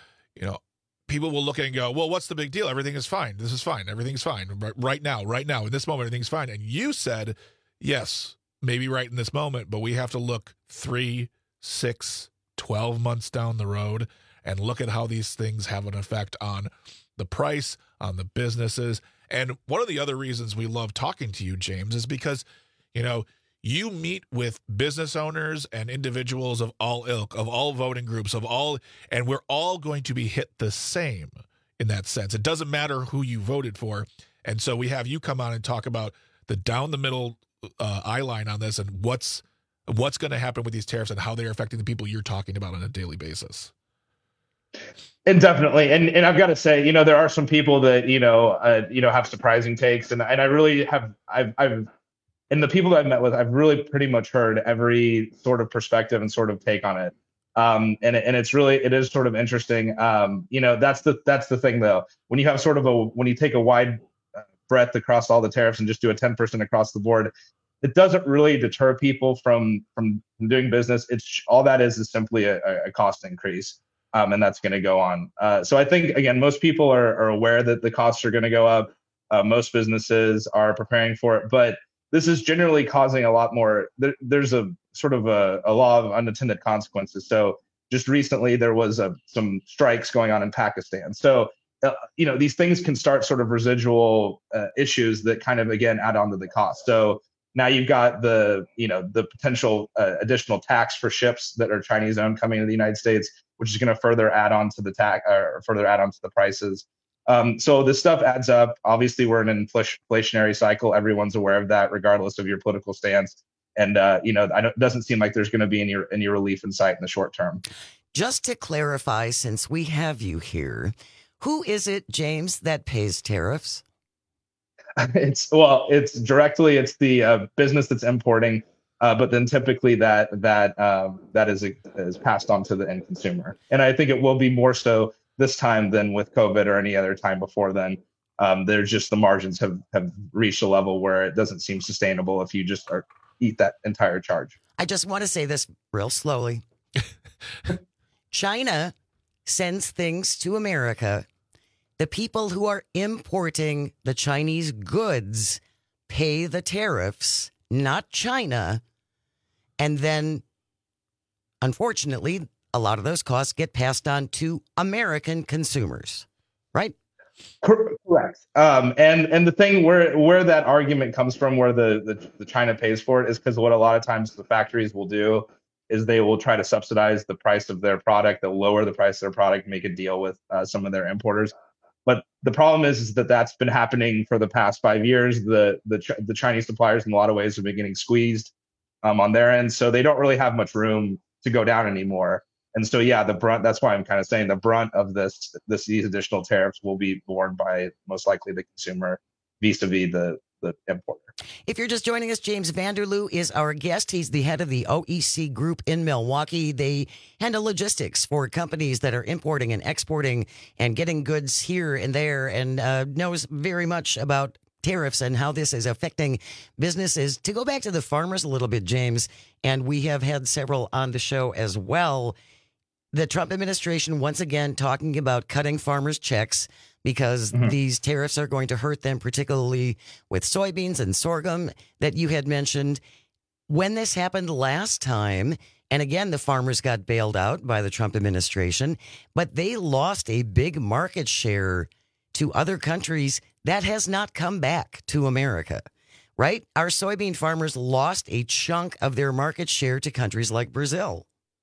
will look at it and go, well, what's the big deal? Everything is fine. This is fine. Everything's fine. Right now, in this moment, everything's fine. And you said, yes, maybe right in this moment, but we have to look 3, 6, 12 months down the road and look at how these things have an effect on the price, on the businesses. And one of the other reasons we love talking to you, James, is because, you meet with business owners and individuals of all ilk, of all voting groups, and we're all going to be hit the same in that sense. It doesn't matter who you voted for. And so we have you come on and talk about the down the middle eye line on this and what's going to happen with these tariffs and how they're affecting the people you're talking about on a daily basis. And definitely. And I've got to say, there are some people that, have surprising takes. And I really have, and the people that I've met with, I've really pretty much heard every sort of perspective and sort of take on it. And it is sort of interesting. That's the thing though. When you have when you take a wide breadth across all the tariffs and just do a 10% across the board, it doesn't really deter people from doing business. It's all that is simply a cost increase, and that's going to go on. So I think again, most people are aware that the costs are going to go up. Most businesses are preparing for it, but this is generally causing a lot more. There's a sort of a law of unintended consequences. So just recently there was some strikes going on in Pakistan. So these things can start sort of residual issues that kind of again add on to the cost. So now you've got the potential additional tax for ships that are Chinese owned coming to the United States, which is going to further add on to the tax or further add on to the prices. So this stuff adds up. Obviously, we're in an inflationary cycle. Everyone's aware of that, regardless of your political stance. And it doesn't seem like there's going to be any relief in sight in the short term. Just to clarify, since we have you here, who is it, James, that pays tariffs? It's directly the business that's importing, but then typically that is passed on to the end consumer. And I think it will be more so this time than with COVID or any other time before then. There's just the margins have reached a level where it doesn't seem sustainable if you just eat that entire charge. I just want to say this real slowly. China sends things to America. The people who are importing the Chinese goods pay the tariffs, not China. And then, unfortunately, a lot of those costs get passed on to American consumers, right? Correct. And the thing where that argument comes from, where the China pays for it, is because what a lot of times the factories will do is they will try to subsidize the price of their product. They'll lower the price of their product, make a deal with some of their importers. But the problem is that that's been happening for the past 5 years. The Chinese suppliers, in a lot of ways, have been getting squeezed on their end, so they don't really have much room to go down anymore. And so, yeah, the brunt. That's why I'm kind of saying the brunt of these additional tariffs will be borne by most likely the consumer, vis-a-vis the importer. If you're just joining us, James Vanderloo is our guest. He's the head of the OEC Group in Milwaukee. They handle logistics for companies that are importing and exporting and getting goods here and there, and knows very much about tariffs and how this is affecting businesses. To go back to the farmers a little bit, James, and we have had several on the show as well. The Trump administration, once again, talking about cutting farmers' checks because these tariffs are going to hurt them, particularly with soybeans and sorghum that you had mentioned. When this happened last time, and again, the farmers got bailed out by the Trump administration, but they lost a big market share to other countries. That has not come back to America, right? Our soybean farmers lost a chunk of their market share to countries like Brazil.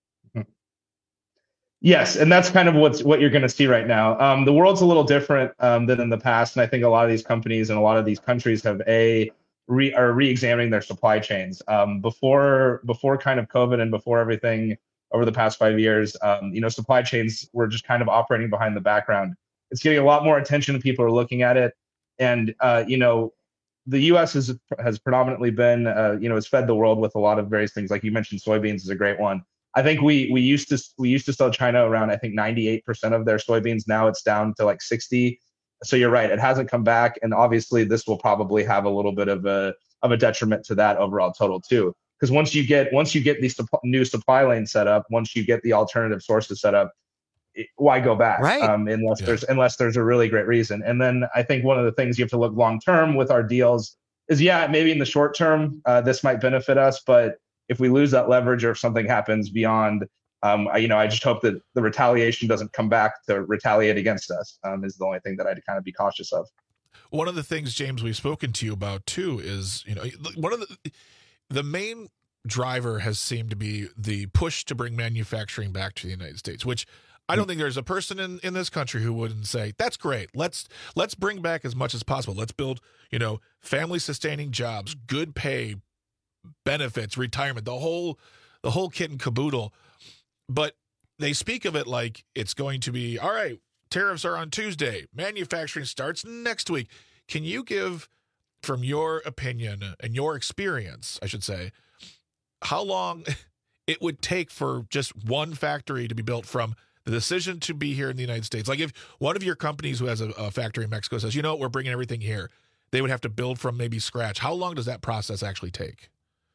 Yes, and that's kind of what you're going to see right now. The world's a little different than in the past, and I think a lot of these companies and a lot of these countries have are re-examining their supply chains. Before kind of COVID and before everything over the past 5 years, supply chains were just kind of operating behind the background. It's getting a lot more attention. People are looking at it, and the U.S. has predominantly been has fed the world with a lot of various things. Like you mentioned, soybeans is a great one. I think we used to sell China around, I think, 98% of their soybeans. Now it's down to like 60. So you're right, it hasn't come back, and obviously this will probably have a little bit of a detriment to that overall total too. Because once you get these new supply lanes set up, once you get the alternative sources set up, why go back? Right. Unless there's a really great reason. And then I think one of the things you have to look long term with our deals is, maybe in the short term this might benefit us, but if we lose that leverage or if something happens beyond, I just hope that the retaliation doesn't come back to retaliate against us, is the only thing that I'd kind of be cautious of. One of the things, James, we've spoken to you about too is, one of the main driver has seemed to be the push to bring manufacturing back to the United States, which I don't think there's a person in this country who wouldn't say, that's great. Let's bring back as much as possible. Let's build, family sustaining jobs, good pay, benefits, retirement, the whole kit and caboodle. But they speak of it like it's going to be, all right, tariffs are on Tuesday, manufacturing starts next week. Can you give, from your opinion and your experience, I should say, how long it would take for just one factory to be built from the decision to be here in the United States? Like if one of your companies who has a factory in Mexico says, we're bringing everything here, they would have to build from maybe scratch. How long does that process actually take?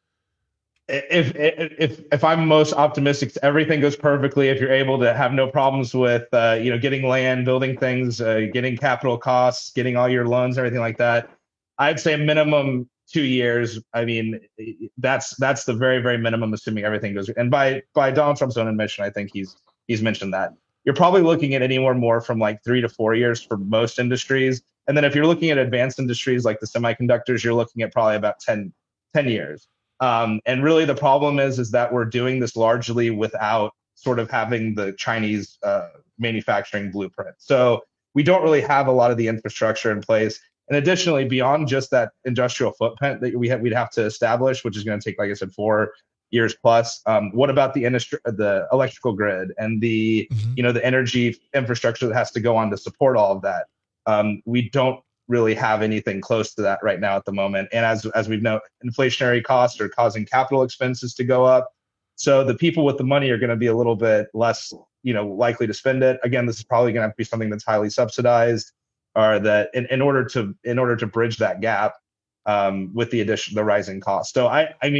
If I'm most optimistic, everything goes perfectly. If you're able to have no problems with, getting land, building things, getting capital costs, getting all your loans, everything like that, I'd say minimum 2 years. I mean, that's the very, very minimum, assuming everything goes. And by Donald Trump's own admission, I think he's mentioned that you're probably looking at anywhere more from like 3 to 4 years for most industries. And then if you're looking at advanced industries like the semiconductors, you're looking at probably about 10 years. And really the problem is that we're doing this largely without sort of having the Chinese manufacturing blueprint. So we don't really have a lot of the infrastructure in place. And additionally, beyond just that industrial footprint that we'd have to establish, which is going to take, like I said, 4 years plus. What about the industry, the electrical grid, and the the energy infrastructure that has to go on to support all of that? We don't really have anything close to that right now at the moment. And as we've known, inflationary costs are causing capital expenses to go up. So the people with the money are going to be a little bit less, likely to spend it. Again, this is probably going to have to be something that's highly subsidized, or that in order to bridge that gap with the rising costs. So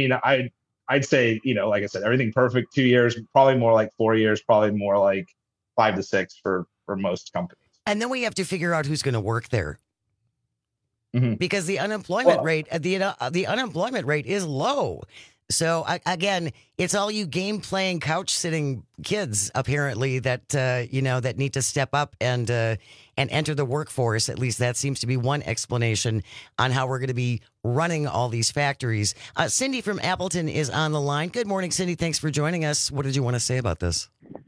I'd say, like I said, everything perfect, 2 years, probably more like 4 years, probably more like 5 to 6 for most companies. And then we have to figure out who's going to work there. Because the unemployment rate, the unemployment rate is low. So again, it's all you game playing, couch sitting kids apparently that that need to step up and enter the workforce. At least that seems to be one explanation on how we're going to be running all these factories. Cindy from Appleton is on the line. Good morning, Cindy. Thanks for joining us. What did you want to say about this?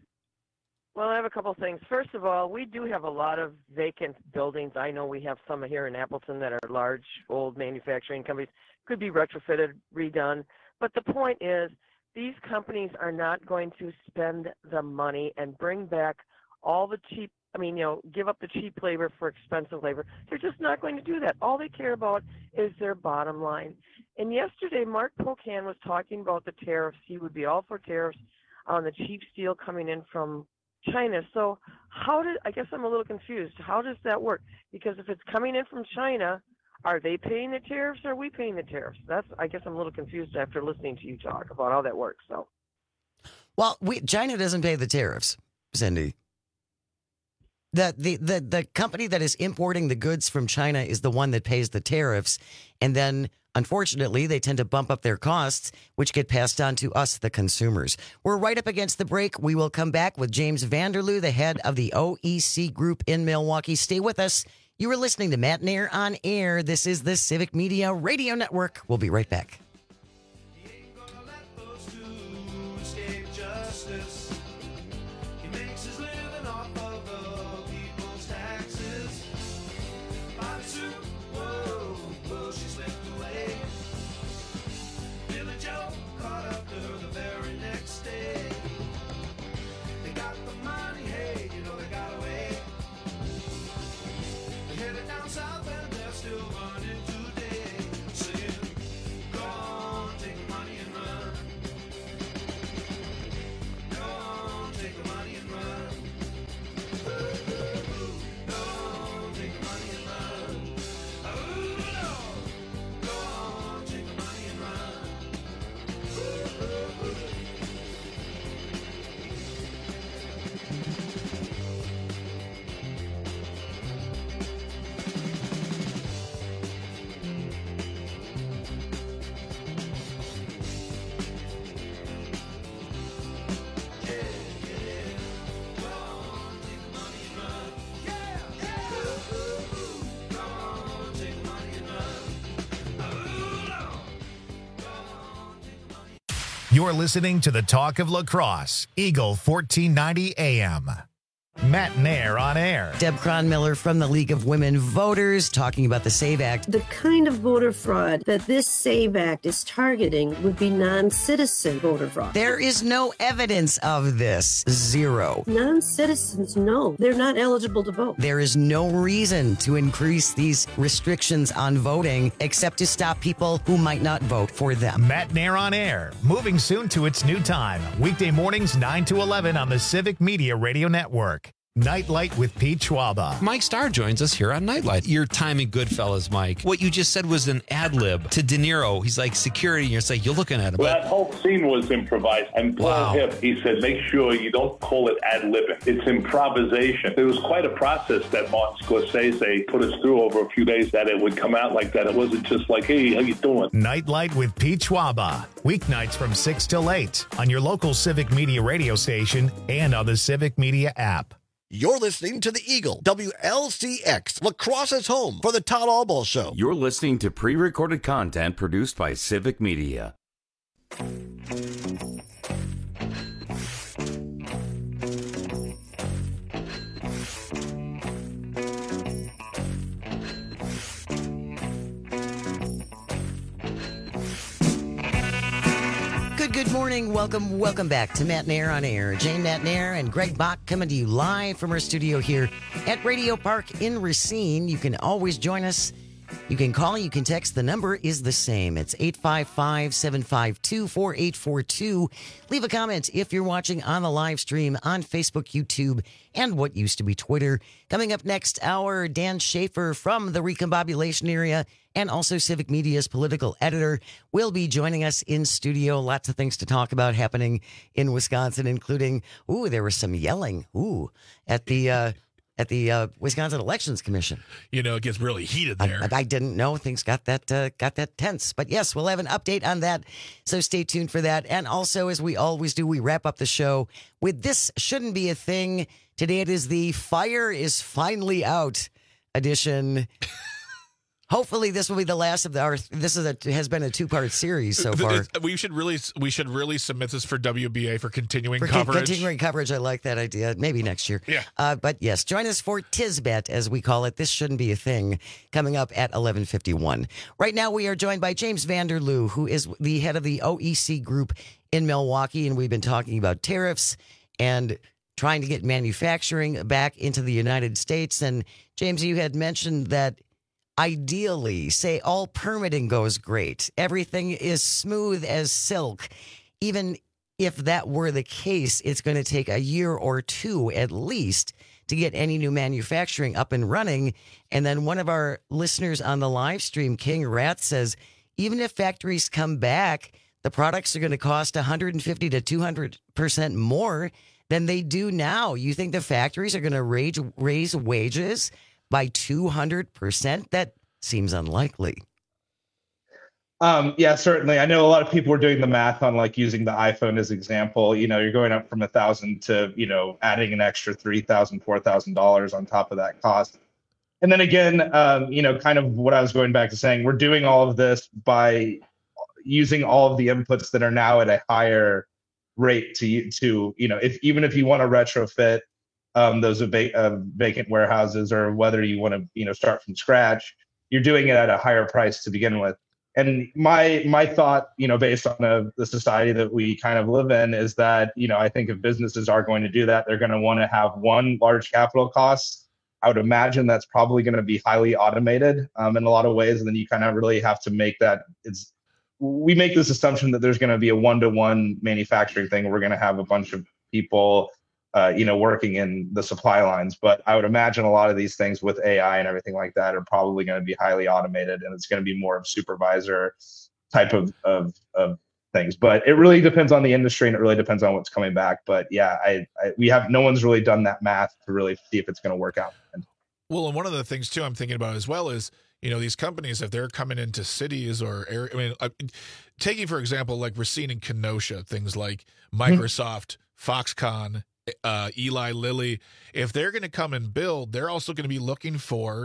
Well, I have a couple things. First of all, we do have a lot of vacant buildings. I know we have some here in Appleton that are large, old manufacturing companies. Could be retrofitted, redone. But the point is, these companies are not going to spend the money and bring back all the cheap, give up the cheap labor for expensive labor. They're just not going to do that. All they care about is their bottom line. And yesterday, Mark Pocan was talking about the tariffs. He would be all for tariffs on the cheap steel coming in from China. So I guess I'm a little confused. How does that work? Because if it's coming in from China, are they paying the tariffs or are we paying the tariffs? I guess I'm a little confused after listening to you talk about how that works. So, well, China doesn't pay the tariffs, Cindy. The company that is importing the goods from China is the one that pays the tariffs, and then unfortunately, they tend to bump up their costs, which get passed on to us, the consumers. We're right up against the break. We will come back with James Vanderloo, the head of the OEC Group in Milwaukee. Stay with us. You are listening to Matt Nair on Air. This is the Civic Media Radio Network. We'll be right back. You're listening to the Talk of Lacrosse, Eagle 1490 AM. Matt Nair on Air. Deb Cronmiller from the League of Women Voters talking about the SAVE Act. The kind of voter fraud that this SAVE Act is targeting would be non-citizen voter fraud. There is no evidence of this. Zero. Non-citizens, no. They're not eligible to vote. There is no reason to increase these restrictions on voting except to stop people who might not vote for them. Matt Nair on Air. Moving soon to its new time. Weekday mornings 9 to 11 on the Civic Media Radio Network. Nightlight with Pete Schwaba. Mike Starr joins us here on Nightlight. Your time in Goodfellas, Mike. What you just said was an ad lib to De Niro. He's like security, and you're like, you're looking at him. Well, that whole scene was improvised. And Paul Hip, he said, make sure you don't call it ad libbing. It's improvisation. It was quite a process that Martin Scorsese put us through over a few days that it would come out like that. It wasn't just like, hey, how you doing? Nightlight with Pete Schwaba. Weeknights from 6 till 8 on your local Civic Media radio station and on the Civic Media app. You're listening to the Eagle, WLCX, Lacrosse's home for the Todd Albaugh Show. You're listening to pre-recorded content produced by Civic Media. Good morning. Welcome back to Matt Nair on Air. Jane Matt Nair and Greg Bach coming to you live from our studio here at Radio Park in Racine. You can always join us. You can call, you can text. The number is the same. It's 855-752-4842. Leave a comment if you're watching on the live stream on Facebook, YouTube, and what used to be Twitter. Coming up next hour, Dan Schaefer from the Recombobulation area and also Civic Media's political editor will be joining us in studio. Lots of things to talk about happening in Wisconsin, including, there was some yelling, at the Wisconsin Elections Commission. You know, it gets really heated there. I didn't know things got that tense. But yes, we'll have an update on that. So stay tuned for that. And also, as we always do, we wrap up the show with This Shouldn't Be a Thing. Today it is the Fire is Finally Out edition. Hopefully, this will be the last of our. Has been a 2-part series so far. We should really submit this for WBA for continuing coverage. Continuing coverage, I like that idea. Maybe next year. Yeah. But yes, join us for Tisbet, as we call it. This shouldn't be a thing. Coming up at 11:51. Right now, we are joined by James Vanderloo, who is the head of the OEC Group in Milwaukee, and we've been talking about tariffs and trying to get manufacturing back into the United States. And James, you had mentioned that. Ideally, say all permitting goes great. Everything is smooth as silk. Even if that were the case, it's going to take a year or two at least to get any new manufacturing up and running. And then one of our listeners on the live stream, King Rat, says, even if factories come back, the products are going to cost 150 to 200% more than they do now. You think the factories are going to raise wages by 200%? That seems unlikely. Yeah, certainly. I know a lot of people are doing the math on like using the iPhone as example. You know, you're going up from $1,000 to, adding an extra $3,000, $4,000 on top of that cost. And then again, kind of what I was going back to saying, we're doing all of this by using all of the inputs that are now at a higher rate to even if you want to retrofit those vacant warehouses, or whether you want to start from scratch, you're doing it at a higher price to begin with. And my thought, based on the society that we kind of live in, is that I think if businesses are going to do that, they're going to want to have one large capital cost. I would imagine that's probably going to be highly automated in a lot of ways, and then you kind of really have to make that. We make this assumption that there's going to be a one-to-one manufacturing thing. We're going to have a bunch of people working in the supply lines. But I would imagine a lot of these things with AI and everything like that are probably going to be highly automated, and it's going to be more of supervisor type of things. But it really depends on the industry, and it really depends on what's coming back. But yeah, no one's really done that math to really see if it's going to work out. Well, and one of the things too I'm thinking about as well is, these companies, if they're coming into cities or area, taking for example, like Racine and Kenosha, things like Microsoft, Foxconn, Eli Lilly, if they're going to come and build, they're also going to be looking for,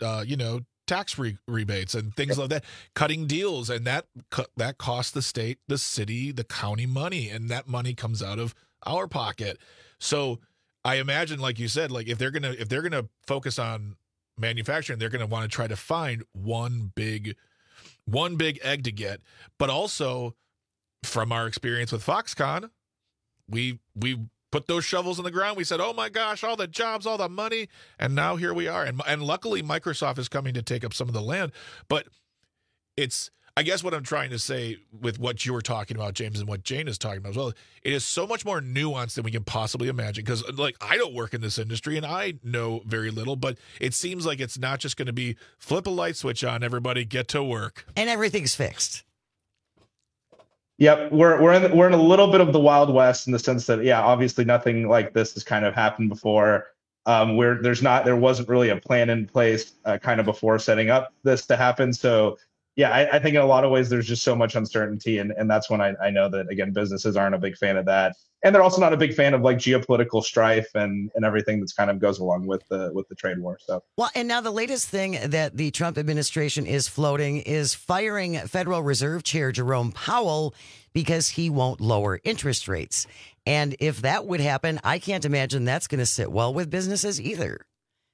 tax rebates and things like that, cutting deals, and that costs the state, the city, the county money, and that money comes out of our pocket. So I imagine, like you said, like if they're gonna focus on manufacturing, they're going to want to try to find one big egg to get. But also, from our experience with Foxconn, we put those shovels in the ground. We said, oh my gosh, all the jobs, all the money. And now here we are. And luckily Microsoft is coming to take up some of the land. But I guess what I'm trying to say with what you were talking about, James, and what Jane is talking about as well, it is so much more nuanced than we can possibly imagine. Because, like, I don't work in this industry and I know very little, but it seems like it's not just going to be flip a light switch on, everybody get to work, and everything's fixed. Yep, we're in a little bit of the Wild West in the sense that, yeah, obviously nothing like this has kind of happened before. There wasn't really a plan in place kind of before setting up this to happen. So yeah, I think in a lot of ways there's just so much uncertainty, and that's when I know that, again, businesses aren't a big fan of that, and they're also not a big fan of like geopolitical strife and everything that's kind of goes along with the trade war. So well, and now the latest thing that the Trump administration is floating is firing Federal Reserve Chair Jerome Powell because he won't lower interest rates. And if that would happen, I can't imagine that's going to sit well with businesses either.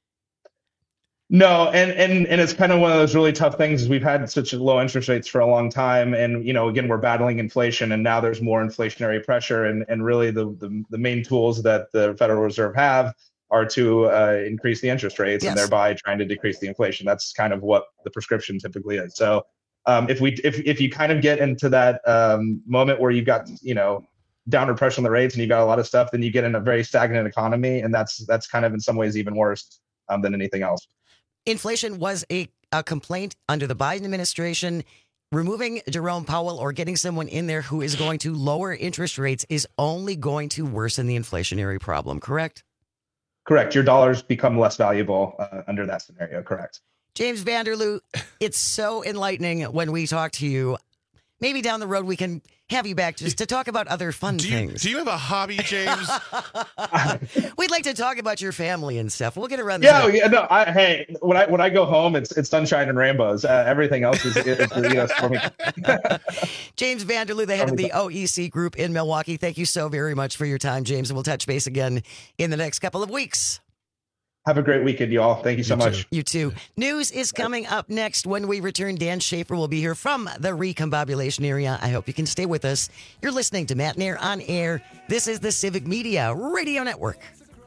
No, and it's kind of one of those really tough things is we've had such low interest rates for a long time. And, again, we're battling inflation, and now there's more inflationary pressure. And really the main tools that the Federal Reserve have are to increase the interest rates, yes, and thereby trying to decrease the inflation. That's kind of what the prescription typically is. So if you kind of get into that moment where you've got, downward pressure on the rates and you've got a lot of stuff, then you get in a very stagnant economy. And that's kind of in some ways even worse than anything else. Inflation was a complaint under the Biden administration. Removing Jerome Powell or getting someone in there who is going to lower interest rates is only going to worsen the inflationary problem, correct? Correct. Your dollars become less valuable under that scenario, correct. James Vanderloo, it's so enlightening when we talk to you. Maybe down the road we can have you back just to talk about other fun things. Do you have a hobby, James? We'd like to talk about your family and stuff. We'll get around this. Yeah, no. Hey, when I go home, it's sunshine and rainbows. Everything else is for me. James Vanderloo, the head of the OEC Group in Milwaukee. Thank you so very much for your time, James, and we'll touch base again in the next couple of weeks. Have a great weekend, y'all. Thank you so much. You too. News is coming up next. When we return, Dan Schaefer will be here from the recombobulation area. I hope you can stay with us. You're listening to Matt Nair on Air. This is the Civic Media Radio Network.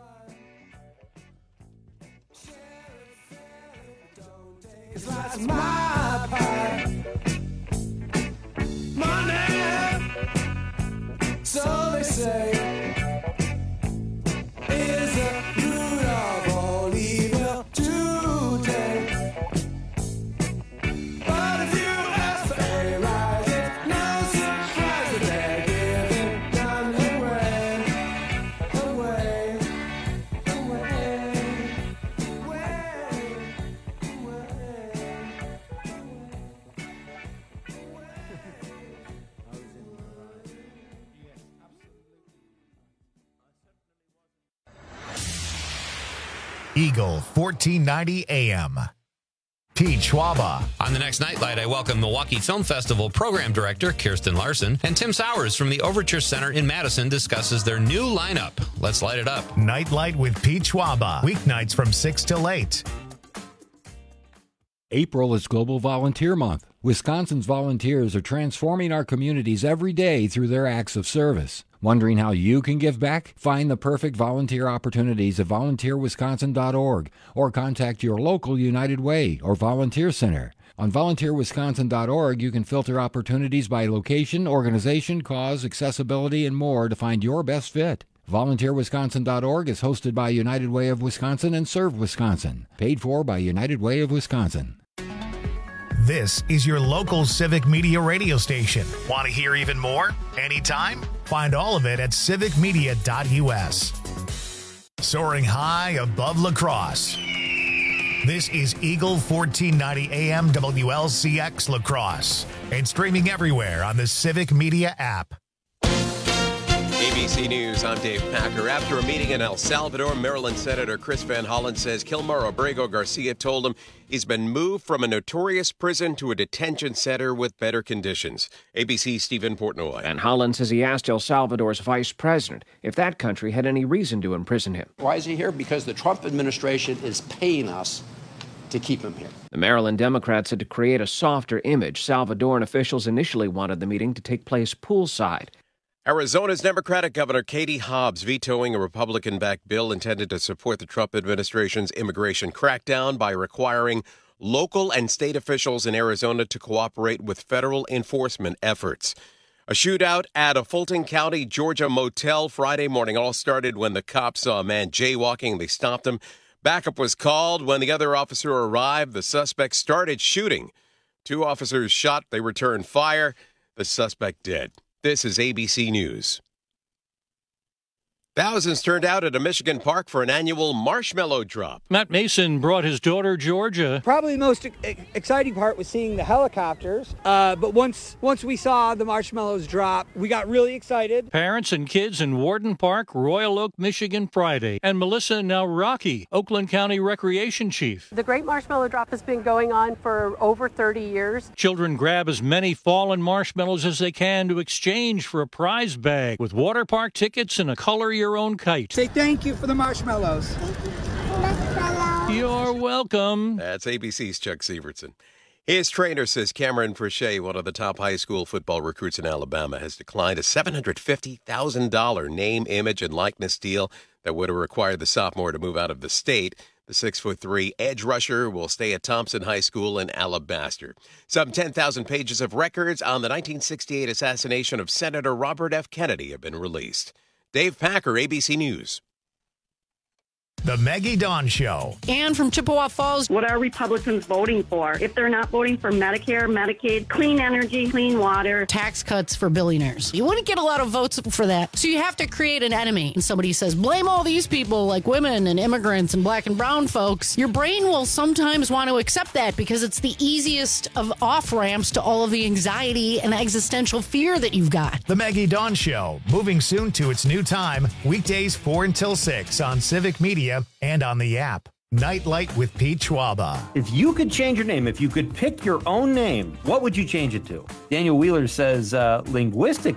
Money, so they say. Eagle 1490 AM. Pete Schwaba. On the next Nightlight, I welcome Milwaukee Film Festival Program Director Kirsten Larson, and Tim Sowers from the Overture Center in Madison discusses their new lineup. Let's light it up. Nightlight with Pete Schwaba. Weeknights from 6 till 8. April is Global Volunteer Month. Wisconsin's volunteers are transforming our communities every day through their acts of service. Wondering how you can give back? Find the perfect volunteer opportunities at volunteerwisconsin.org or contact your local United Way or volunteer center. On volunteerwisconsin.org, you can filter opportunities by location, organization, cause, accessibility, and more to find your best fit. VolunteerWisconsin.org is hosted by United Way of Wisconsin and Serve Wisconsin. Paid for by United Way of Wisconsin. This is your local Civic Media radio station. Want to hear even more? Anytime? Find all of it at civicmedia.us. Soaring high above La Crosse. This is Eagle 1490 AM WLCX La Crosse. And streaming everywhere on the Civic Media app. ABC News, I'm Dave Packer. After a meeting in El Salvador, Maryland Senator Chris Van Hollen says Kilmar Abrego Garcia told him he's been moved from a notorious prison to a detention center with better conditions. ABC's Stephen Portnoy. Van Hollen says he asked El Salvador's vice president if that country had any reason to imprison him. Why is he here? Because the Trump administration is paying us to keep him here. The Maryland Democrats said to create a softer image, Salvadoran officials initially wanted the meeting to take place poolside. Arizona's Democratic Governor Katie Hobbs vetoing a Republican-backed bill intended to support the Trump administration's immigration crackdown by requiring local and state officials in Arizona to cooperate with federal enforcement efforts. A shootout at a Fulton County, Georgia motel Friday morning all started when the cops saw a man jaywalking. They stopped him. Backup was called. When the other officer arrived, the suspect started shooting. 2 officers shot. They returned fire. The suspect dead. This is ABC News. Thousands turned out at a Michigan park for an annual marshmallow drop. Matt Mason brought his daughter, Georgia. Probably the most exciting part was seeing the helicopters. But once we saw the marshmallows drop, we got really excited. Parents and kids in Warden Park, Royal Oak, Michigan Friday. And Melissa Nowrocki, Oakland County Recreation Chief. The Great Marshmallow Drop has been going on for over 30 years. Children grab as many fallen marshmallows as they can to exchange for a prize bag with water park tickets and a color your own kite. Say thank you for the marshmallows. You're welcome. That's ABC's Chuck Severson. His trainer says Cameron Frechette, one of the top high school football recruits in Alabama, has declined a $750,000 name, image, and likeness deal that would have required the sophomore to move out of the state. The 6'3" edge rusher will stay at Thompson High School in Alabaster. Some 10,000 pages of records on the 1968 assassination of Senator Robert F. Kennedy have been released. Dave Packer, ABC News. The Maggie Dawn Show. Ann from Chippewa Falls. What are Republicans voting for? If they're not voting for Medicare, Medicaid, clean energy, clean water. Tax cuts for billionaires. You wouldn't get a lot of votes for that. So you have to create an enemy. And somebody says, blame all these people like women and immigrants and black and brown folks. Your brain will sometimes want to accept that because it's the easiest of off-ramps to all of the anxiety and existential fear that you've got. The Maggie Dawn Show, moving soon to its new time, weekdays 4 until 6 on Civic Media and on the app. Nightlight with Pete Schwaba. If you could change your name, if you could pick your own name, what would you change it to? Daniel Wheeler says linguistic